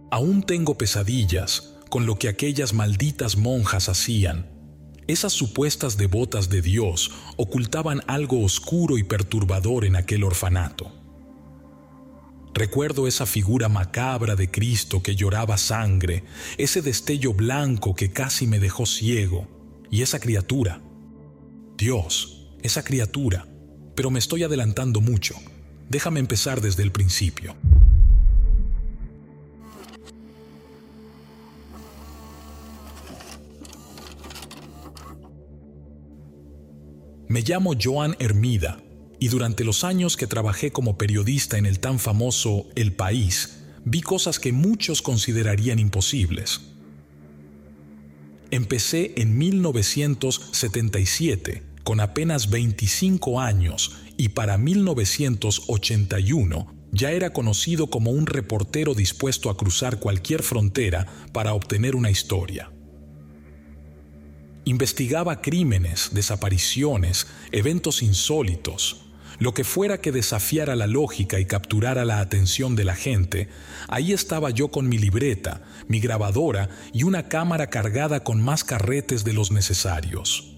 Aún tengo pesadillas con lo que aquellas malditas monjas hacían. Esas supuestas devotas de Dios ocultaban algo oscuro y perturbador en aquel orfanato. Recuerdo esa figura macabra de Cristo que lloraba sangre, ese destello blanco que casi me dejó ciego, y esa criatura. Dios, esa criatura. Pero me estoy adelantando mucho. Déjame empezar desde el principio. Me llamo Joan Hermida y durante los años que trabajé como periodista en el tan famoso El País, vi cosas que muchos considerarían imposibles. Empecé en 1977, con apenas 25 años, y para 1981 ya era conocido como un reportero dispuesto a cruzar cualquier frontera para obtener una historia. Investigaba crímenes, desapariciones, eventos insólitos, lo que fuera que desafiara la lógica y capturara la atención de la gente. Ahí estaba yo con mi libreta, mi grabadora y una cámara cargada con más carretes de los necesarios.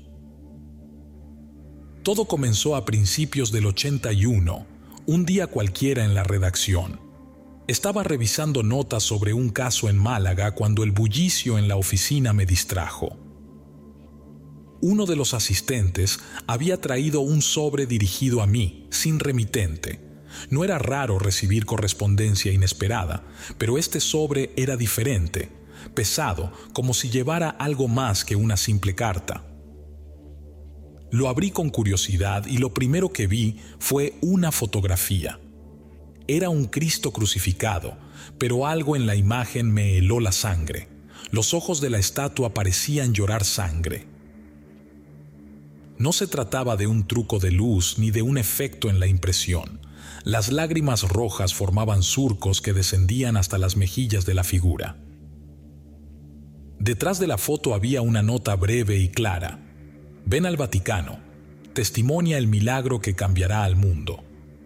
Todo comenzó a principios del 81, un día cualquiera en la redacción. Estaba revisando notas sobre un caso en Málaga cuando el bullicio en la oficina me distrajo. Uno de los asistentes había traído un sobre dirigido a mí, sin remitente. No era raro recibir correspondencia inesperada, pero este sobre era diferente, pesado, como si llevara algo más que una simple carta. Lo abrí con curiosidad y lo primero que vi fue una fotografía. Era un Cristo crucificado, pero algo en la imagen me heló la sangre. Los ojos de la estatua parecían llorar sangre. No se trataba de un truco de luz ni de un efecto en la impresión. Las lágrimas rojas formaban surcos que descendían hasta las mejillas de la figura. Detrás de la foto había una nota breve y clara. Ven al Vaticano. Testimonia el milagro que cambiará al mundo.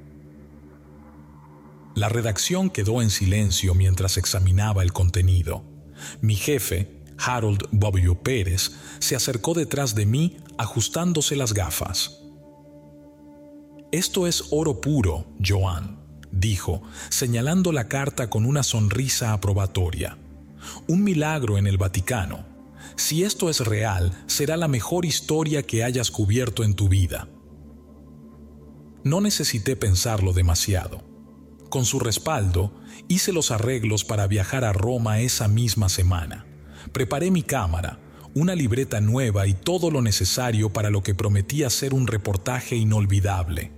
La redacción quedó en silencio mientras examinaba el contenido. Mi jefe, Harold W. Pérez, se acercó detrás de mí ajustándose las gafas. «Esto es oro puro, Joan», dijo, señalando la carta con una sonrisa aprobatoria. «Un milagro en el Vaticano. Si esto es real, será la mejor historia que hayas cubierto en tu vida». No necesité pensarlo demasiado. Con su respaldo, hice los arreglos para viajar a Roma esa misma semana. Preparé mi cámara, una libreta nueva y todo lo necesario para lo que prometía ser un reportaje inolvidable.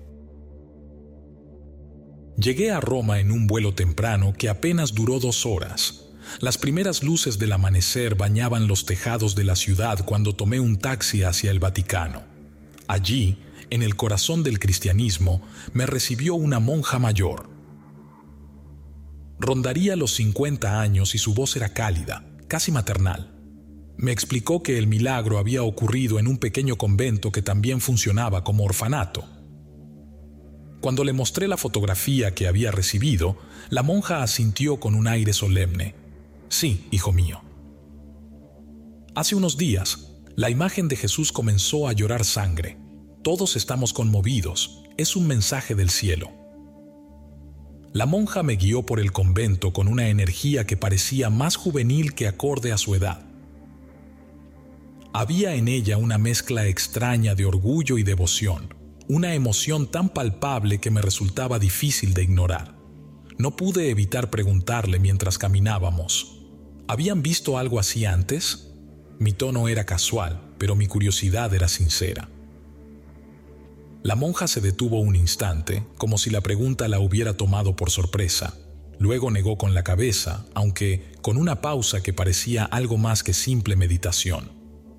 Llegué a Roma en un vuelo temprano que apenas duró 2 horas. Las primeras luces del amanecer bañaban los tejados de la ciudad cuando tomé un taxi hacia el Vaticano. Allí, en el corazón del cristianismo, me recibió una monja mayor. Rondaría los 50 años y su voz era cálida, casi maternal. Me explicó que el milagro había ocurrido en un pequeño convento que también funcionaba como orfanato. Cuando le mostré la fotografía que había recibido, la monja asintió con un aire solemne. «Sí, hijo mío». Hace unos días, la imagen de Jesús comenzó a llorar sangre. Todos estamos conmovidos. Es un mensaje del cielo. La monja me guió por el convento con una energía que parecía más juvenil que acorde a su edad. Había en ella una mezcla extraña de orgullo y devoción, una emoción tan palpable que me resultaba difícil de ignorar. No pude evitar preguntarle mientras caminábamos: ¿habían visto algo así antes? Mi tono era casual, pero mi curiosidad era sincera. La monja se detuvo un instante, como si la pregunta la hubiera tomado por sorpresa. Luego negó con la cabeza, aunque con una pausa que parecía algo más que simple meditación.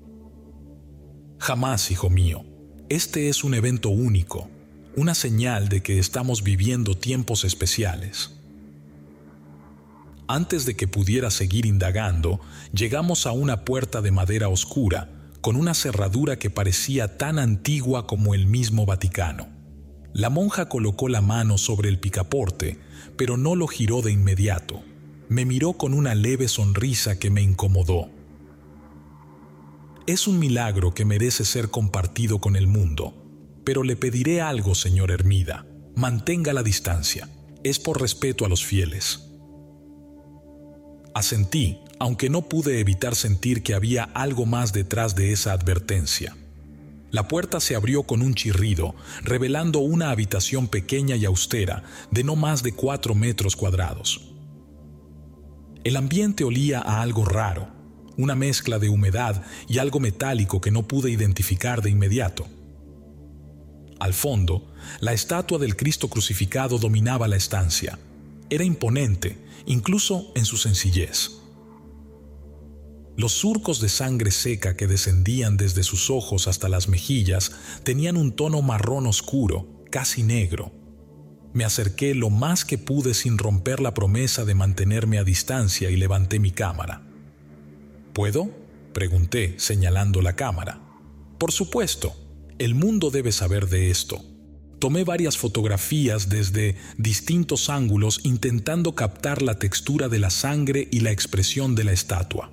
«Jamás, hijo mío. Este es un evento único, una señal de que estamos viviendo tiempos especiales». Antes de que pudiera seguir indagando, llegamos a una puerta de madera oscura, con una cerradura que parecía tan antigua como el mismo Vaticano. La monja colocó la mano sobre el picaporte, pero no lo giró de inmediato. me miró con una leve sonrisa que me incomodó. Es un milagro que merece ser compartido con el mundo, pero le pediré algo, señor Hermida. Mantenga la distancia. Es por respeto a los fieles. Asentí, aunque no pude evitar sentir que había algo más detrás de esa advertencia. La puerta se abrió con un chirrido, revelando una habitación pequeña y austera, de no más de 4 metros cuadrados. El ambiente olía a algo raro, una mezcla de humedad y algo metálico que no pude identificar de inmediato. Al fondo, la estatua del Cristo crucificado dominaba la estancia. Era imponente, incluso en su sencillez. Los surcos de sangre seca que descendían desde sus ojos hasta las mejillas tenían un tono marrón oscuro, casi negro. Me acerqué lo más que pude sin romper la promesa de mantenerme a distancia y levanté mi cámara. ¿Puedo?, pregunté, señalando la cámara. Por supuesto, el mundo debe saber de esto. Tomé varias fotografías desde distintos ángulos intentando captar la textura de la sangre y la expresión de la estatua.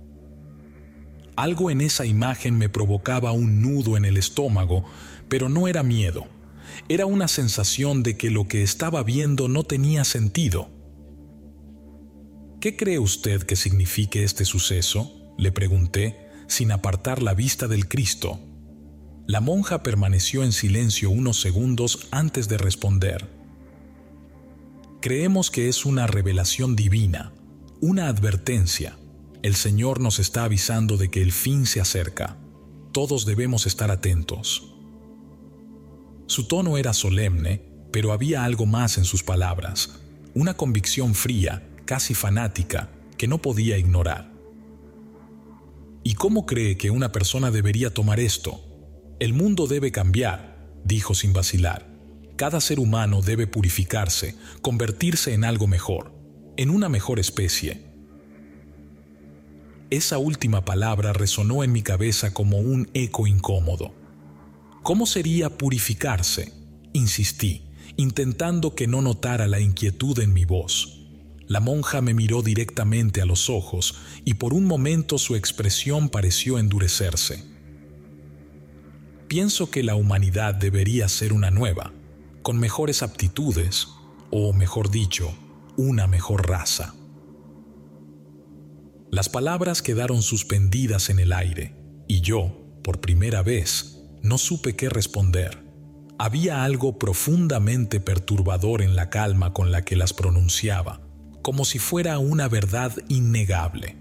Algo en esa imagen me provocaba un nudo en el estómago, pero no era miedo. Era una sensación de que lo que estaba viendo no tenía sentido. ¿Qué cree usted que signifique este suceso?, le pregunté, sin apartar la vista del Cristo. La monja permaneció en silencio unos segundos antes de responder. Creemos que es una revelación divina, una advertencia. El Señor nos está avisando de que el fin se acerca. Todos debemos estar atentos. Su tono era solemne, pero había algo más en sus palabras, una convicción fría, casi fanática, que no podía ignorar. ¿Y cómo cree que una persona debería tomar esto? El mundo debe cambiar, dijo sin vacilar. Cada ser humano debe purificarse, convertirse en algo mejor, en una mejor especie. Esa última palabra resonó en mi cabeza como un eco incómodo. ¿Cómo sería purificarse?, insistí, intentando que no notara la inquietud en mi voz. La monja me miró directamente a los ojos y por un momento su expresión pareció endurecerse. Pienso que la humanidad debería ser una nueva, con mejores aptitudes, o mejor dicho, una mejor raza. Las palabras quedaron suspendidas en el aire, y yo, por primera vez, no supe qué responder. Había algo profundamente perturbador en la calma con la que las pronunciaba, como si fuera una verdad innegable.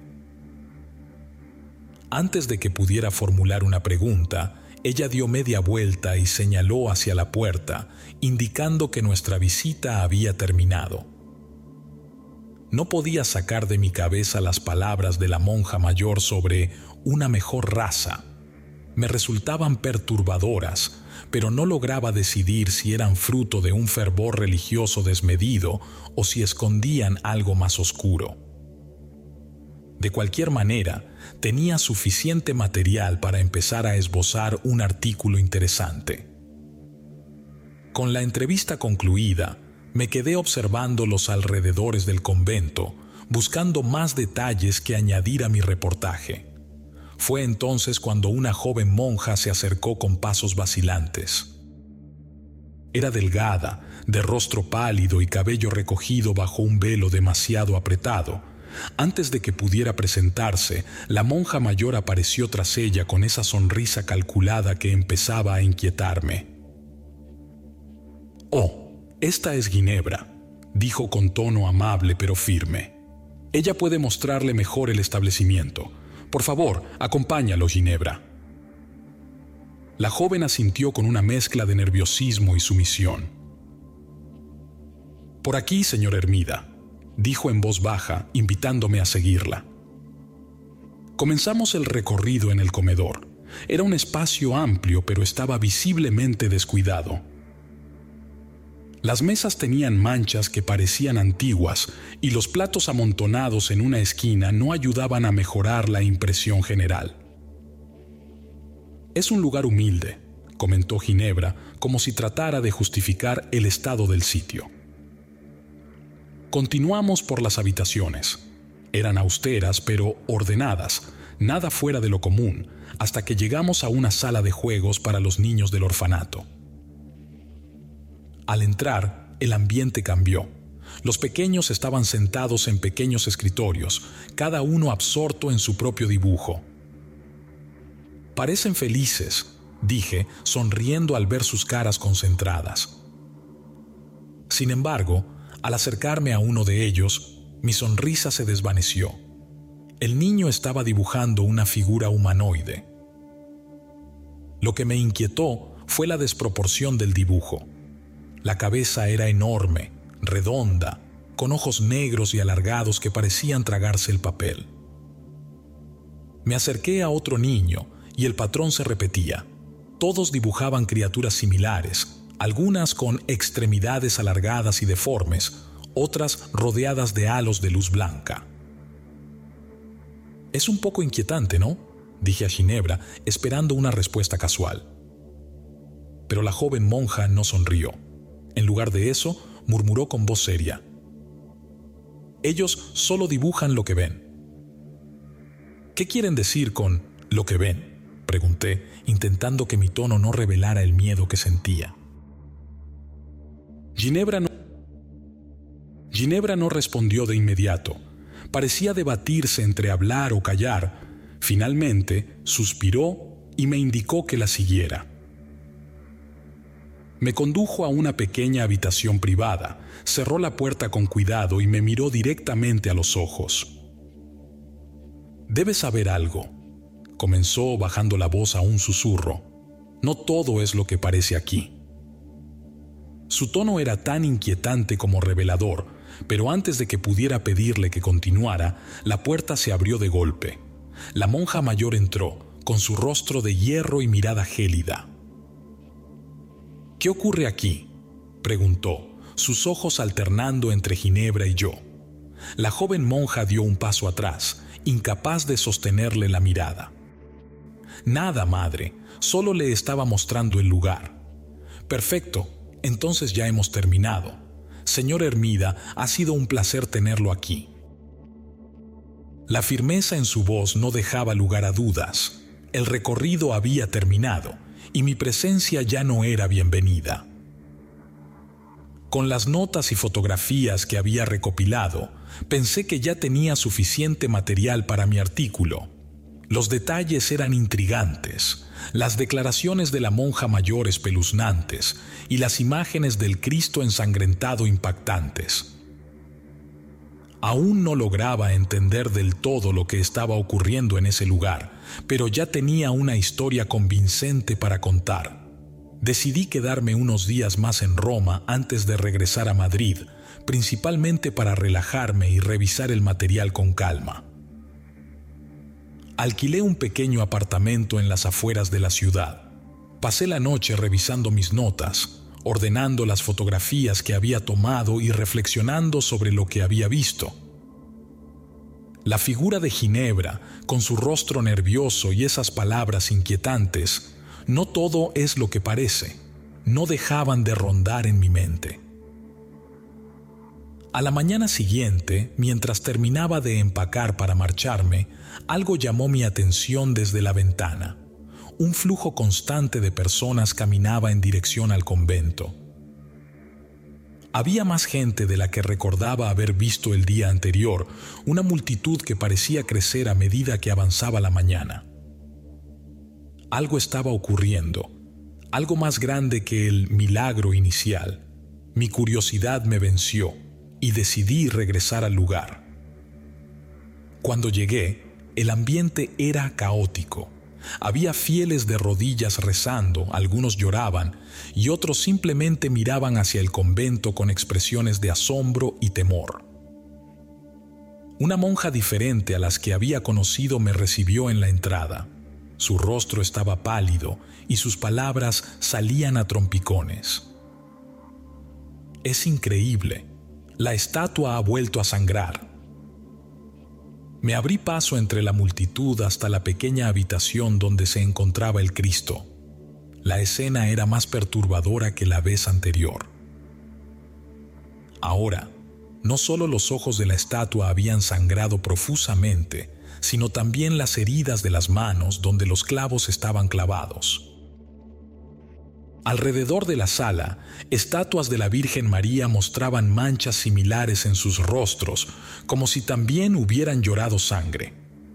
Antes de que pudiera formular una pregunta, ella dio media vuelta y señaló hacia la puerta, indicando que nuestra visita había terminado. No podía sacar de mi cabeza las palabras de la monja mayor sobre una mejor raza. Me resultaban perturbadoras, pero no lograba decidir si eran fruto de un fervor religioso desmedido o si escondían algo más oscuro. De cualquier manera, tenía suficiente material para empezar a esbozar un artículo interesante. Con la entrevista concluida, me quedé observando los alrededores del convento, buscando más detalles que añadir a mi reportaje. Fue entonces cuando una joven monja se acercó con pasos vacilantes. Era delgada, de rostro pálido y cabello recogido bajo un velo demasiado apretado. Antes de que pudiera presentarse, la monja mayor apareció tras ella con esa sonrisa calculada que empezaba a inquietarme. «Oh, esta es Ginebra», dijo con tono amable pero firme. «Ella puede mostrarle mejor el establecimiento. Por favor, acompáñalo, Ginebra». La joven asintió con una mezcla de nerviosismo y sumisión. «Por aquí, señor Hermida», dijo en voz baja, invitándome a seguirla. Comenzamos el recorrido en el comedor. Era un espacio amplio, pero estaba visiblemente descuidado. Las mesas tenían manchas que parecían antiguas y los platos amontonados en una esquina no ayudaban a mejorar la impresión general. «Es un lugar humilde», comentó Ginebra, como si tratara de justificar el estado del sitio. Continuamos por las habitaciones. Eran austeras, pero ordenadas, nada fuera de lo común, hasta que llegamos a una sala de juegos para los niños del orfanato. Al entrar, el ambiente cambió. Los pequeños estaban sentados en pequeños escritorios, cada uno absorto en su propio dibujo. «Parecen felices», dije, sonriendo al ver sus caras concentradas. Sin embargo, al acercarme a uno de ellos, mi sonrisa se desvaneció. El niño estaba dibujando una figura humanoide. Lo que me inquietó fue la desproporción del dibujo. La cabeza era enorme, redonda, con ojos negros y alargados que parecían tragarse el papel. Me acerqué a otro niño y el patrón se repetía. Todos dibujaban criaturas similares, algunas con extremidades alargadas y deformes, otras rodeadas de halos de luz blanca. «Es un poco inquietante, ¿no?», dije a Ginebra, esperando una respuesta casual. Pero la joven monja no sonrió. En lugar de eso, murmuró con voz seria: «Ellos solo dibujan lo que ven». «¿Qué quieren decir con lo que ven?», pregunté, intentando que mi tono no revelara el miedo que sentía. Ginebra no respondió de inmediato. Parecía debatirse entre hablar o callar. Finalmente, suspiró y me indicó que la siguiera. Me condujo a una pequeña habitación privada, cerró la puerta con cuidado y me miró directamente a los ojos. «Debes saber algo», comenzó bajando la voz a un susurro. «No todo es lo que parece aquí». Su tono era tan inquietante como revelador, pero antes de que pudiera pedirle que continuara, la puerta se abrió de golpe. La monja mayor entró, con su rostro de hierro y mirada gélida. «¿Qué ocurre aquí?», preguntó, sus ojos alternando entre Ginebra y yo. La joven monja dio un paso atrás, incapaz de sostenerle la mirada. «Nada, madre, solo le estaba mostrando el lugar». «Perfecto, entonces ya hemos terminado. Señor Hermida, ha sido un placer tenerlo aquí». La firmeza en su voz no dejaba lugar a dudas. El recorrido había terminado y mi presencia ya no era bienvenida. Con las notas y fotografías que había recopilado, pensé que ya tenía suficiente material para mi artículo. Los detalles eran intrigantes, las declaraciones de la monja mayor espeluznantes y las imágenes del Cristo ensangrentado impactantes. Aún no lograba entender del todo lo que estaba ocurriendo en ese lugar, pero ya tenía una historia convincente para contar. Decidí quedarme unos días más en Roma antes de regresar a Madrid, principalmente para relajarme y revisar el material con calma. Alquilé un pequeño apartamento en las afueras de la ciudad. Pasé la noche revisando mis notas, ordenando las fotografías que había tomado y reflexionando sobre lo que había visto. La figura de Ginebra, con su rostro nervioso y esas palabras inquietantes, «no todo es lo que parece», no dejaban de rondar en mi mente. A la mañana siguiente, mientras terminaba de empacar para marcharme, algo llamó mi atención desde la ventana. Un flujo constante de personas caminaba en dirección al convento. Había más gente de la que recordaba haber visto el día anterior, una multitud que parecía crecer a medida que avanzaba la mañana. Algo estaba ocurriendo, algo más grande que el milagro inicial. Mi curiosidad me venció y decidí regresar al lugar. Cuando llegué, el ambiente era caótico. Había fieles de rodillas rezando, algunos lloraban y otros simplemente miraban hacia el convento con expresiones de asombro y temor. Una monja diferente a las que había conocido me recibió en la entrada. Su rostro estaba pálido y sus palabras salían a trompicones. «Es increíble. La estatua ha vuelto a sangrar». Me abrí paso entre la multitud hasta la pequeña habitación donde se encontraba el Cristo. La escena era más perturbadora que la vez anterior. Ahora, No solo los ojos de la estatua habían sangrado profusamente, sino también las heridas de las manos donde los clavos estaban clavados. Alrededor de la sala, estatuas de la Virgen María mostraban manchas similares en sus rostros, como si también hubieran llorado sangre.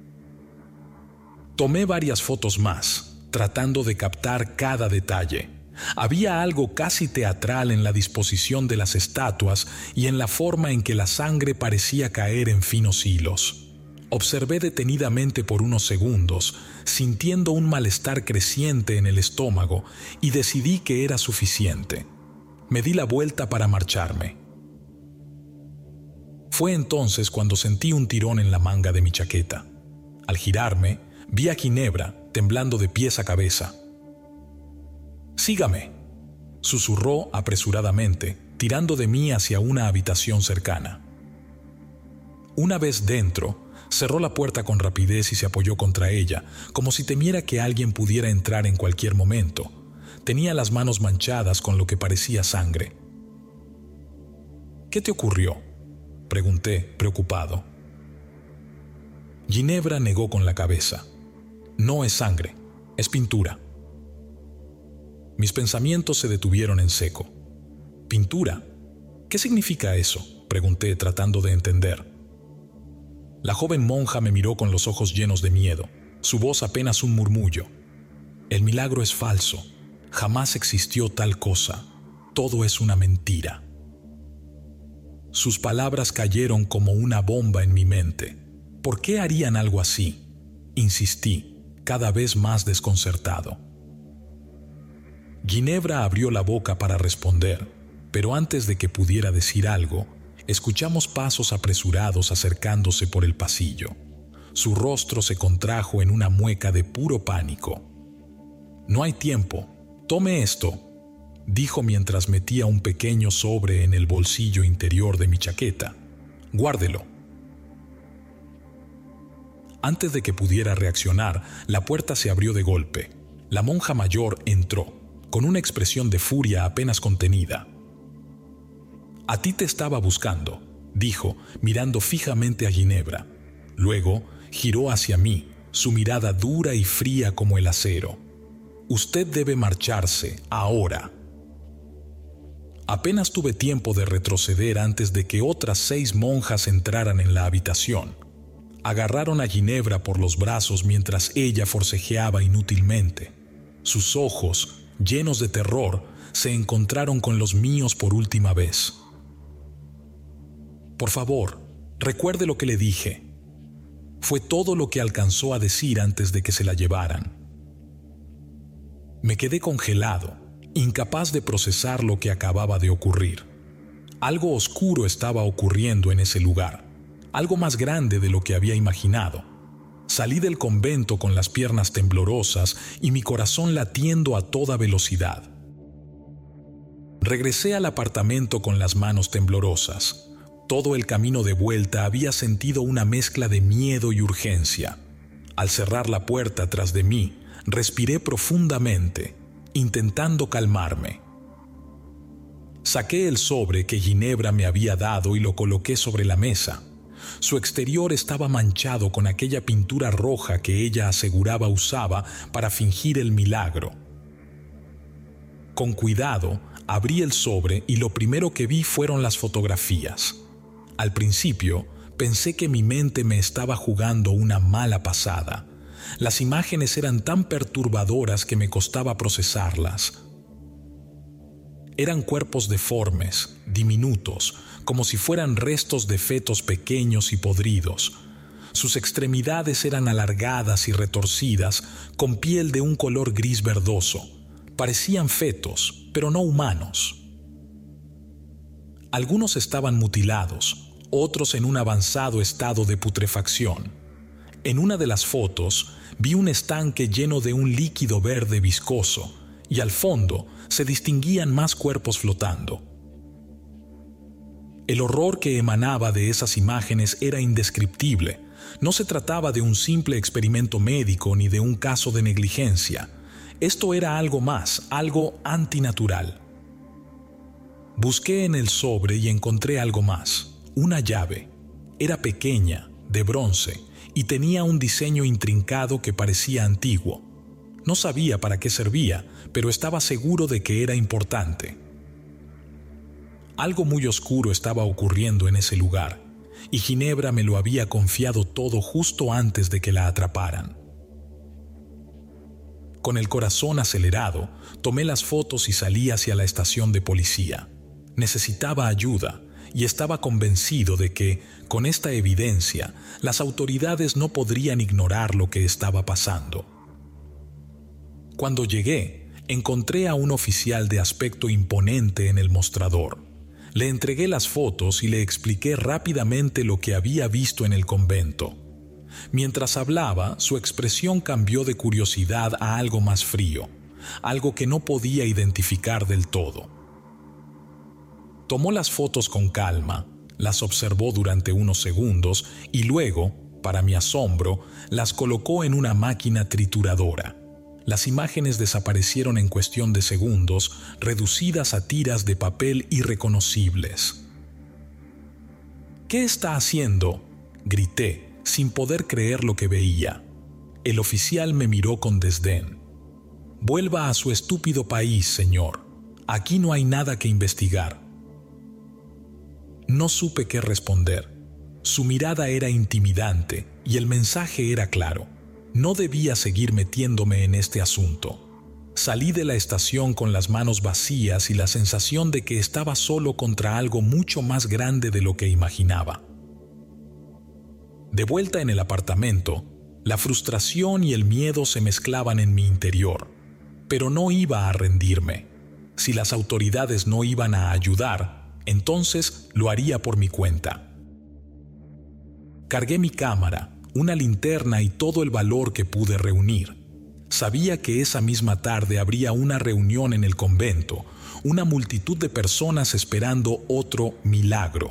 Tomé varias fotos más, tratando de captar cada detalle. Había algo casi teatral en la disposición de las estatuas y en la forma en que la sangre parecía caer en finos hilos. Observé detenidamente por unos segundos, sintiendo un malestar creciente en el estómago, y decidí que era suficiente. Me di la vuelta para marcharme. Fue entonces cuando sentí un tirón en la manga de mi chaqueta. Al girarme, vi a Ginebra, temblando de pies a cabeza. «Sígame», susurró apresuradamente, tirando de mí hacia una habitación cercana. Una vez dentro, cerró la puerta con rapidez y se apoyó contra ella, como si temiera que alguien pudiera entrar en cualquier momento. Tenía las manos manchadas con lo que parecía sangre. «¿Qué te ocurrió?», pregunté, preocupado. Ginebra negó con la cabeza. «No es sangre, es pintura». Mis pensamientos se detuvieron en seco. «¿Pintura? ¿Qué significa eso?», pregunté, tratando de entender. La joven monja me miró con los ojos llenos de miedo, su voz apenas un murmullo. «El milagro es falso. Jamás existió tal cosa. Todo es una mentira». Sus palabras cayeron como una bomba en mi mente. ¿Por qué harían algo así?, insistí, cada vez más desconcertado. Ginebra abrió la boca para responder, pero antes de que pudiera decir algo, escuchamos pasos apresurados acercándose por el pasillo. Su rostro se contrajo en una mueca de puro pánico. «No hay tiempo. Tome esto», dijo mientras metía un pequeño sobre en el bolsillo interior de mi chaqueta. «Guárdelo». Antes de que pudiera reaccionar, la puerta se abrió de golpe. La monja mayor entró, con una expresión de furia apenas contenida. «A ti te estaba buscando», dijo, mirando fijamente a Ginebra. Luego giró hacia mí, su mirada dura y fría como el acero. «Usted debe marcharse, ahora». Apenas tuve tiempo de retroceder antes de que otras 6 monjas entraran en la habitación. Agarraron a Ginebra por los brazos mientras ella forcejeaba inútilmente. Sus ojos, llenos de terror, se encontraron con los míos por última vez. «Por favor, recuerde lo que le dije». Fue todo lo que alcanzó a decir antes de que se la llevaran. Me quedé congelado, incapaz de procesar lo que acababa de ocurrir. Algo oscuro estaba ocurriendo en ese lugar, algo más grande de lo que había imaginado. Salí del convento con las piernas temblorosas y mi corazón latiendo a toda velocidad. Regresé al apartamento con las manos temblorosas. Todo el camino de vuelta había sentido una mezcla de miedo y urgencia. Al cerrar la puerta tras de mí, respiré profundamente, intentando calmarme. Saqué el sobre que Ginebra me había dado y lo coloqué sobre la mesa. Su exterior estaba manchado con aquella pintura roja que ella aseguraba usaba para fingir el milagro. Con cuidado, abrí el sobre y lo primero que vi fueron las fotografías. Al principio, pensé que mi mente me estaba jugando una mala pasada. Las imágenes eran tan perturbadoras que me costaba procesarlas. Eran cuerpos deformes, diminutos, como si fueran restos de fetos pequeños y podridos. Sus extremidades eran alargadas y retorcidas, con piel de un color gris verdoso. Parecían fetos, pero no humanos. Algunos estaban mutilados, otros en un avanzado estado de putrefacción. En una de las fotos vi un estanque lleno de un líquido verde viscoso, y al fondo se distinguían más cuerpos flotando. El horror que emanaba de esas imágenes era indescriptible. No se trataba de un simple experimento médico ni de un caso de negligencia. Esto era algo más, algo antinatural. Busqué en el sobre y encontré algo más. una llave. Era pequeña, de bronce, y tenía un diseño intrincado que parecía antiguo. No sabía para qué servía, pero estaba seguro de que era importante. Algo muy oscuro estaba ocurriendo en ese lugar, y Ginebra me lo había confiado todo justo antes de que la atraparan. Con el corazón acelerado, tomé las fotos y salí hacia la estación de policía. Necesitaba ayuda y estaba convencido de que, con esta evidencia, las autoridades no podrían ignorar lo que estaba pasando. Cuando llegué, encontré a un oficial de aspecto imponente en el mostrador. Le entregué las fotos y le expliqué rápidamente lo que había visto en el convento. Mientras hablaba, su expresión cambió de curiosidad a algo más frío, algo que no podía identificar del todo. Tomó las fotos con calma, las observó durante unos segundos y luego, para mi asombro, las colocó en una máquina trituradora. Las imágenes desaparecieron en cuestión de segundos, reducidas a tiras de papel irreconocibles. «¿Qué está haciendo?», grité, sin poder creer lo que veía. El oficial me miró con desdén. «Vuelva a su estúpido país, señor. Aquí no hay nada que investigar». No supe qué responder. Su mirada era intimidante y el mensaje era claro. No debía seguir metiéndome en este asunto. Salí de la estación con las manos vacías y la sensación de que estaba solo contra algo mucho más grande de lo que imaginaba. De vuelta en el apartamento, la frustración y el miedo se mezclaban en mi interior, pero no iba a rendirme. Si las autoridades no iban a ayudar, entonces lo haría por mi cuenta. Cargué mi cámara, una linterna y todo el valor que pude reunir. Sabía que esa misma tarde habría una reunión en el convento, una multitud de personas esperando otro milagro.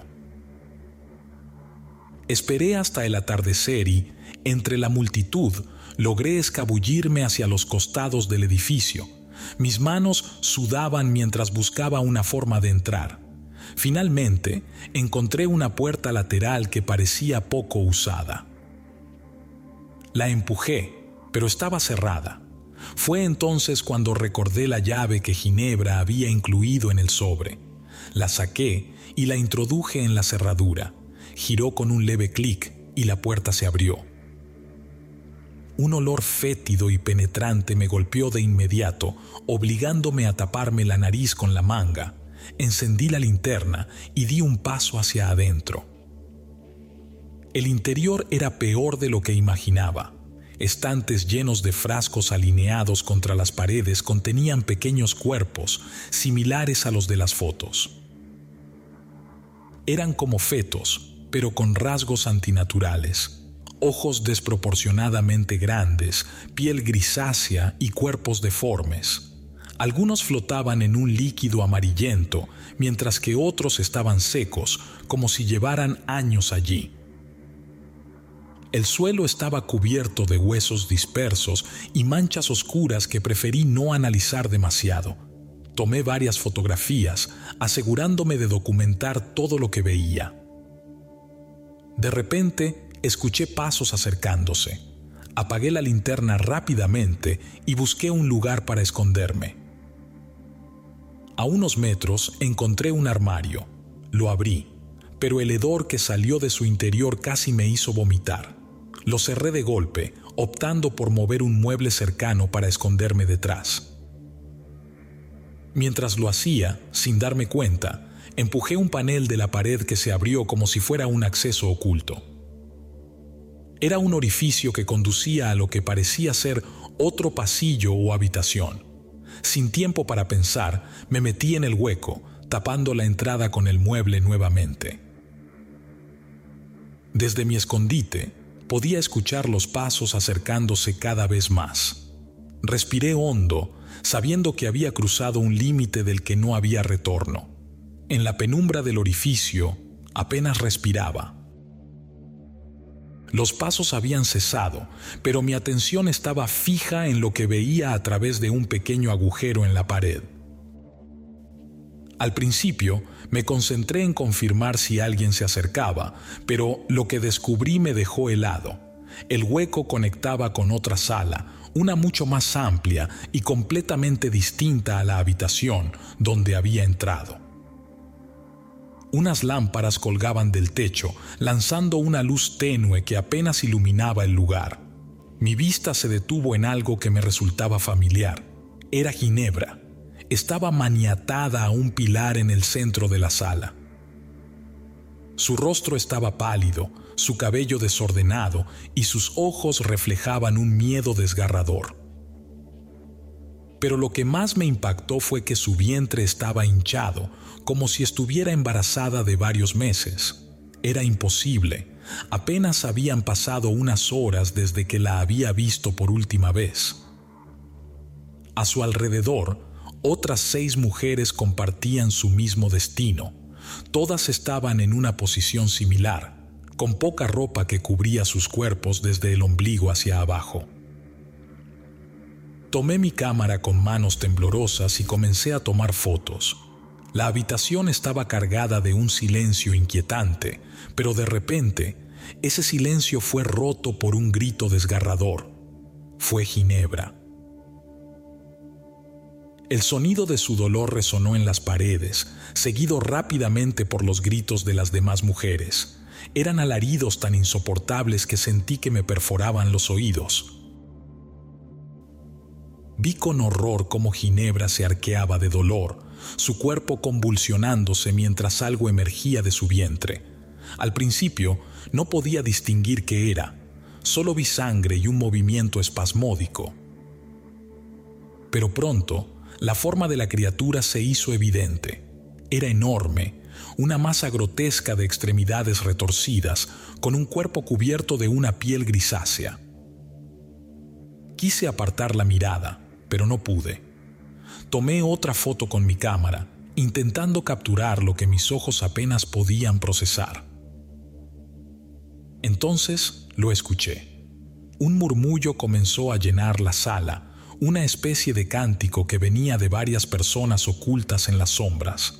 Esperé hasta el atardecer y, entre la multitud, logré escabullirme hacia los costados del edificio. Mis manos sudaban mientras buscaba una forma de entrar. Finalmente, encontré una puerta lateral que parecía poco usada. La empujé, pero estaba cerrada. Fue entonces cuando recordé la llave que Ginebra había incluido en el sobre. La saqué y la introduje en la cerradura. Giró con un leve clic y la puerta se abrió. Un olor fétido y penetrante me golpeó de inmediato, obligándome a taparme la nariz con la manga. Encendí la linterna y di un paso hacia adentro. El interior era peor de lo que imaginaba. Estantes llenos de frascos alineados contra las paredes contenían pequeños cuerpos, similares a los de las fotos. Eran como fetos, pero con rasgos antinaturales. Ojos desproporcionadamente grandes, piel grisácea y cuerpos deformes. Algunos flotaban en un líquido amarillento, mientras que otros estaban secos, como si llevaran años allí. El suelo estaba cubierto de huesos dispersos y manchas oscuras que preferí no analizar demasiado. Tomé varias fotografías, asegurándome de documentar todo lo que veía. De repente, escuché pasos acercándose. Apagué la linterna rápidamente y busqué un lugar para esconderme. A unos metros encontré un armario. Lo abrí, pero el hedor que salió de su interior casi me hizo vomitar. Lo cerré de golpe, optando por mover un mueble cercano para esconderme detrás. Mientras lo hacía, sin darme cuenta, empujé un panel de la pared que se abrió como si fuera un acceso oculto. Era un orificio que conducía a lo que parecía ser otro pasillo o habitación. Sin tiempo para pensar, me metí en el hueco, tapando la entrada con el mueble nuevamente. Desde mi escondite, podía escuchar los pasos acercándose cada vez más. Respiré hondo, sabiendo que había cruzado un límite del que no había retorno. En la penumbra del orificio, apenas respiraba. Los pasos habían cesado, pero mi atención estaba fija en lo que veía a través de un pequeño agujero en la pared. Al principio, me concentré en confirmar si alguien se acercaba, pero lo que descubrí me dejó helado. El hueco conectaba con otra sala, una mucho más amplia y completamente distinta a la habitación donde había entrado. Unas lámparas colgaban del techo, lanzando una luz tenue que apenas iluminaba el lugar. Mi vista se detuvo en algo que me resultaba familiar. Era Ginebra. Estaba maniatada a un pilar en el centro de la sala. Su rostro estaba pálido, su cabello desordenado y sus ojos reflejaban un miedo desgarrador. Pero lo que más me impactó fue que su vientre estaba hinchado, como si estuviera embarazada de varios meses. Era imposible. Apenas habían pasado unas horas desde que la había visto por última vez. A su alrededor, otras 6 mujeres compartían su mismo destino. Todas estaban en una posición similar, con poca ropa que cubría sus cuerpos desde el ombligo hacia abajo. Tomé mi cámara con manos temblorosas y comencé a tomar fotos. La habitación estaba cargada de un silencio inquietante, pero de repente, ese silencio fue roto por un grito desgarrador. Fue Ginebra. El sonido de su dolor resonó en las paredes, seguido rápidamente por los gritos de las demás mujeres. Eran alaridos tan insoportables que sentí que me perforaban los oídos. Vi con horror cómo Ginebra se arqueaba de dolor, su cuerpo convulsionándose mientras algo emergía de su vientre. Al principio no podía distinguir qué era, solo vi sangre y un movimiento espasmódico. Pero pronto, la forma de la criatura se hizo evidente. Era enorme, una masa grotesca de extremidades retorcidas, con un cuerpo cubierto de una piel grisácea. Quise apartar la mirada, pero no pude. Tomé otra foto con mi cámara, intentando capturar lo que mis ojos apenas podían procesar. Entonces lo escuché. Un murmullo comenzó a llenar la sala, una especie de cántico que venía de varias personas ocultas en las sombras.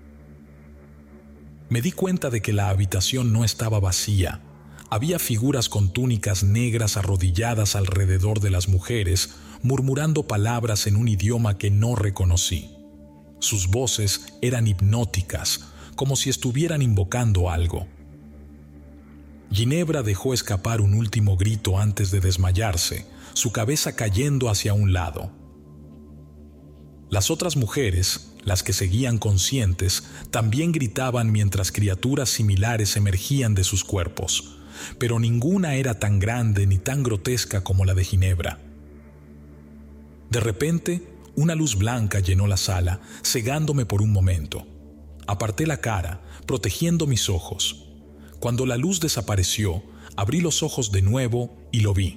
Me di cuenta de que la habitación no estaba vacía. Había figuras con túnicas negras arrodilladas alrededor de las mujeres, murmurando palabras en un idioma que no reconocí. Sus voces eran hipnóticas, como si estuvieran invocando algo. Ginebra dejó escapar un último grito antes de desmayarse, su cabeza cayendo hacia un lado. Las otras mujeres, las que seguían conscientes, también gritaban mientras criaturas similares emergían de sus cuerpos, pero ninguna era tan grande ni tan grotesca como la de Ginebra. De repente, una luz blanca llenó la sala, cegándome por un momento. Aparté la cara, protegiendo mis ojos. Cuando la luz desapareció, abrí los ojos de nuevo y lo vi.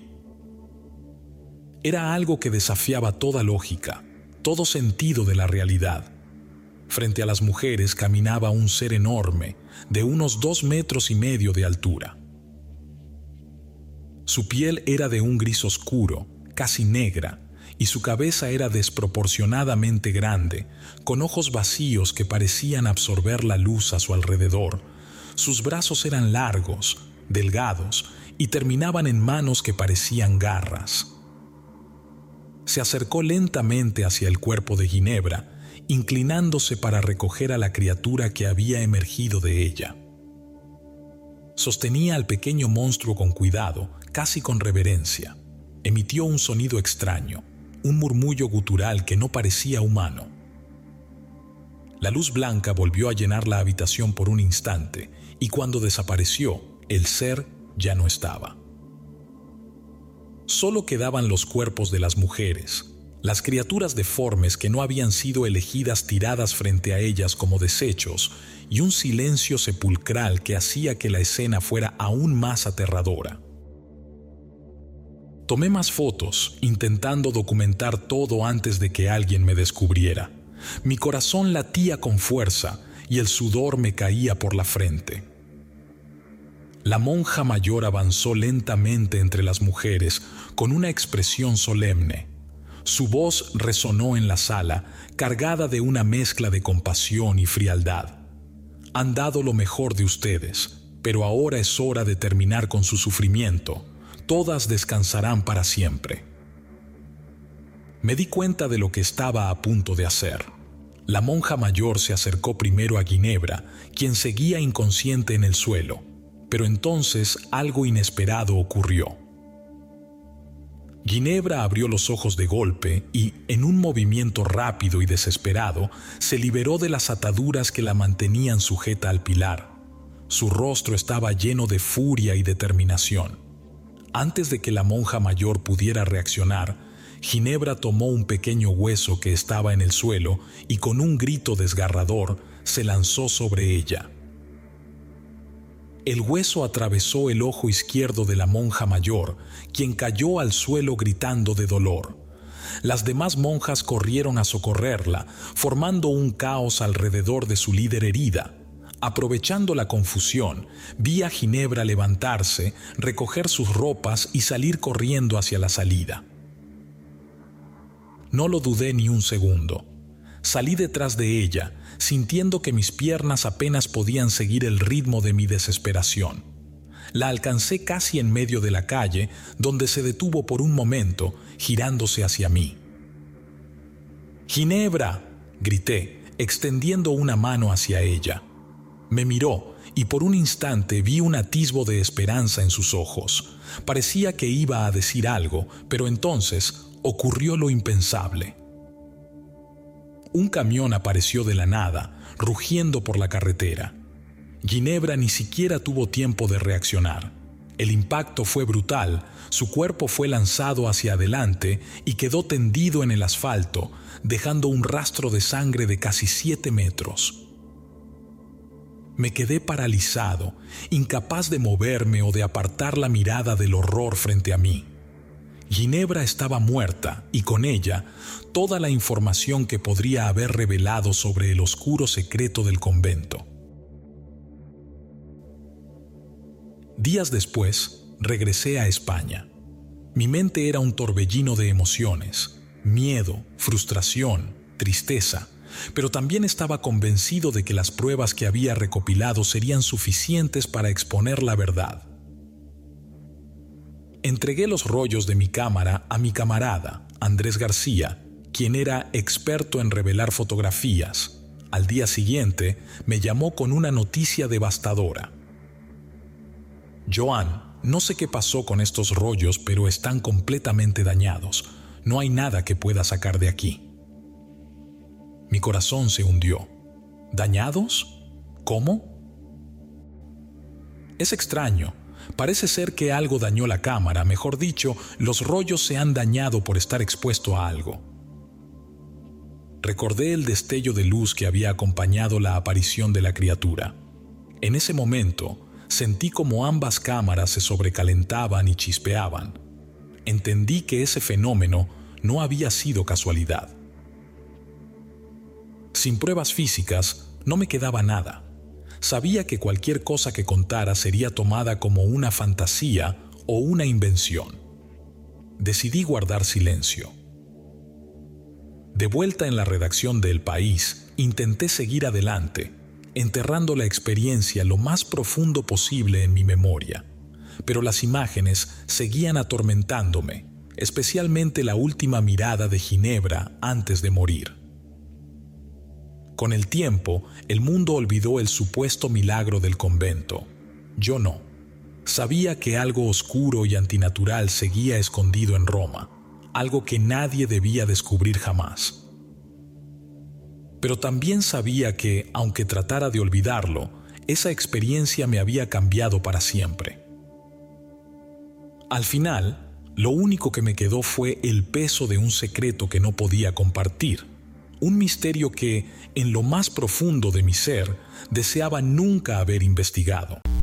Era algo que desafiaba toda lógica, todo sentido de la realidad. Frente a las mujeres caminaba un ser enorme, de unos 2,5 metros de altura. Su piel era de un gris oscuro, casi negra, y su cabeza era desproporcionadamente grande, con ojos vacíos que parecían absorber la luz a su alrededor. Sus brazos eran largos, delgados, y terminaban en manos que parecían garras. Se acercó lentamente hacia el cuerpo de Ginebra, inclinándose para recoger a la criatura que había emergido de ella. Sostenía al pequeño monstruo con cuidado, casi con reverencia. Emitió un sonido extraño, un murmullo gutural que no parecía humano. La luz blanca volvió a llenar la habitación por un instante, y cuando desapareció, el ser ya no estaba. Solo quedaban los cuerpos de las mujeres, las criaturas deformes que no habían sido elegidas tiradas frente a ellas como desechos, y un silencio sepulcral que hacía que la escena fuera aún más aterradora. Tomé más fotos, intentando documentar todo antes de que alguien me descubriera. Mi corazón latía con fuerza y el sudor me caía por la frente. La monja mayor avanzó lentamente entre las mujeres con una expresión solemne. Su voz resonó en la sala, cargada de una mezcla de compasión y frialdad. Han dado lo mejor de ustedes, pero ahora es hora de terminar con su sufrimiento. Todas descansarán para siempre. Me di cuenta de lo que estaba a punto de hacer. La monja mayor se acercó primero a Ginebra, quien seguía inconsciente en el suelo, pero entonces algo inesperado ocurrió. Ginebra abrió los ojos de golpe y, en un movimiento rápido y desesperado, se liberó de las ataduras que la mantenían sujeta al pilar. Su rostro estaba lleno de furia y determinación. Antes de que la monja mayor pudiera reaccionar, Ginebra tomó un pequeño hueso que estaba en el suelo y con un grito desgarrador se lanzó sobre ella. El hueso atravesó el ojo izquierdo de la monja mayor, quien cayó al suelo gritando de dolor. Las demás monjas corrieron a socorrerla, formando un caos alrededor de su líder herida. Aprovechando la confusión, vi a Ginebra levantarse, recoger sus ropas y salir corriendo hacia la salida. No lo dudé ni un segundo. Salí detrás de ella, sintiendo que mis piernas apenas podían seguir el ritmo de mi desesperación. La alcancé casi en medio de la calle, donde se detuvo por un momento, girándose hacia mí. «¡Ginebra!», grité, extendiendo una mano hacia ella. Me miró y por un instante vi un atisbo de esperanza en sus ojos. Parecía que iba a decir algo, pero entonces ocurrió lo impensable. Un camión apareció de la nada, rugiendo por la carretera. Ginebra ni siquiera tuvo tiempo de reaccionar. El impacto fue brutal, su cuerpo fue lanzado hacia adelante y quedó tendido en el asfalto, dejando un rastro de sangre de casi 7 metros. Me quedé paralizado, incapaz de moverme o de apartar la mirada del horror frente a mí. Ginebra estaba muerta y con ella toda la información que podría haber revelado sobre el oscuro secreto del convento. Días después, regresé a España. Mi mente era un torbellino de emociones, miedo, frustración, tristeza, pero también estaba convencido de que las pruebas que había recopilado serían suficientes para exponer la verdad. Entregué los rollos de mi cámara a mi camarada, Andrés García, quien era experto en revelar fotografías. Al día siguiente, me llamó con una noticia devastadora. «Joan, no sé qué pasó con estos rollos, pero están completamente dañados. No hay nada que pueda sacar de aquí». Mi corazón se hundió. ¿Dañados? ¿Cómo? Es extraño. Parece ser que algo dañó la cámara, mejor dicho, los rollos se han dañado por estar expuesto a algo. Recordé el destello de luz que había acompañado la aparición de la criatura. En ese momento, sentí como ambas cámaras se sobrecalentaban y chispeaban. Entendí que ese fenómeno no había sido casualidad. Sin pruebas físicas, no me quedaba nada. Sabía que cualquier cosa que contara sería tomada como una fantasía o una invención. Decidí guardar silencio. De vuelta en la redacción de El País, intenté seguir adelante, enterrando la experiencia lo más profundo posible en mi memoria. Pero las imágenes seguían atormentándome, especialmente la última mirada de Ginebra antes de morir. Con el tiempo, el mundo olvidó el supuesto milagro del convento. Yo no. Sabía que algo oscuro y antinatural seguía escondido en Roma, algo que nadie debía descubrir jamás. Pero también sabía que, aunque tratara de olvidarlo, esa experiencia me había cambiado para siempre. Al final, lo único que me quedó fue el peso de un secreto que no podía compartir. Un misterio que, en lo más profundo de mi ser, deseaba nunca haber investigado.